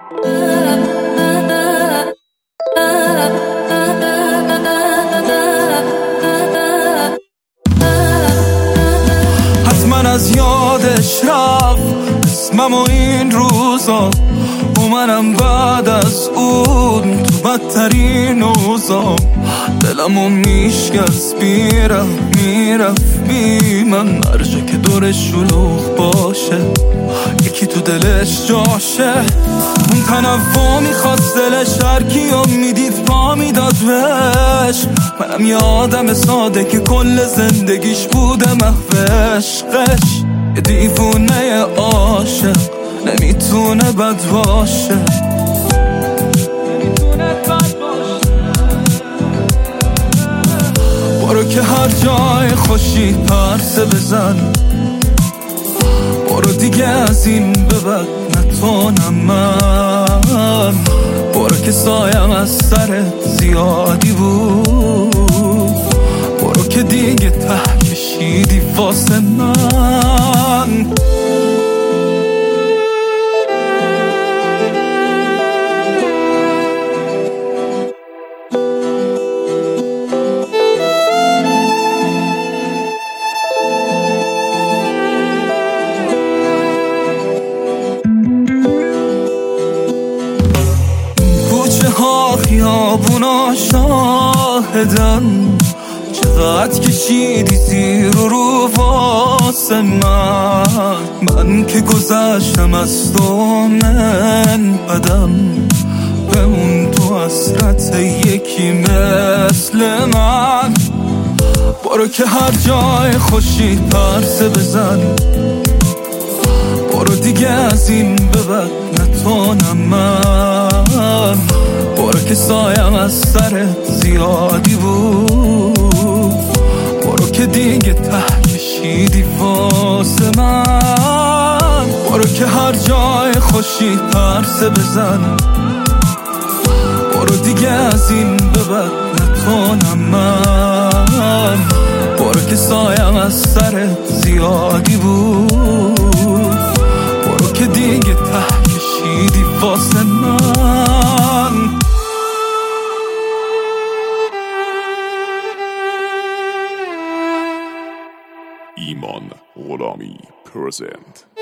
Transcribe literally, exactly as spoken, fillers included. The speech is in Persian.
حتما از یادش رفت اسمم و این روزا، و منم بعد از اون تو بدترین اوضاع. دلمو میشکست میرم میرم بی من، مرجه که دورش شلوغ باشه یکی تو دلش جاشه. اون تنوع میخواست دلش هرکیو میدید پا میداد بهش. منم یه آدم ساده که کل زندگیش بوده محو عشقش. یه دیوونه عاشق نمیتونه بد باشه. برو که هر جای خوشی پرسه بزن، برو دیگه از این به بعد نتونم من. برو که سایم از سرت زیادی بود، برو که دیگه ته کشیدی واسه من. ها خیابونا شاهدن چقدر کشیدی زیر و رو واسه من. من که گذشتم از تو من بدم بمون تو حسرت یکی مثل من. برو که هر جای خوشی پرسه بزن، برو دیگه از این به بعد نتونم من. برو که سایم از سرت زیادی بود، برو که دیگه ته کشیدی واسه من. برو که هر جای خوشی پرسه بزن، برو دیگه از این به بعد نتونم من. برو که سایم از سرت زیادی بود، برو که دیگه ته کشیدی واسه من. ایمان غلامی پرزنت.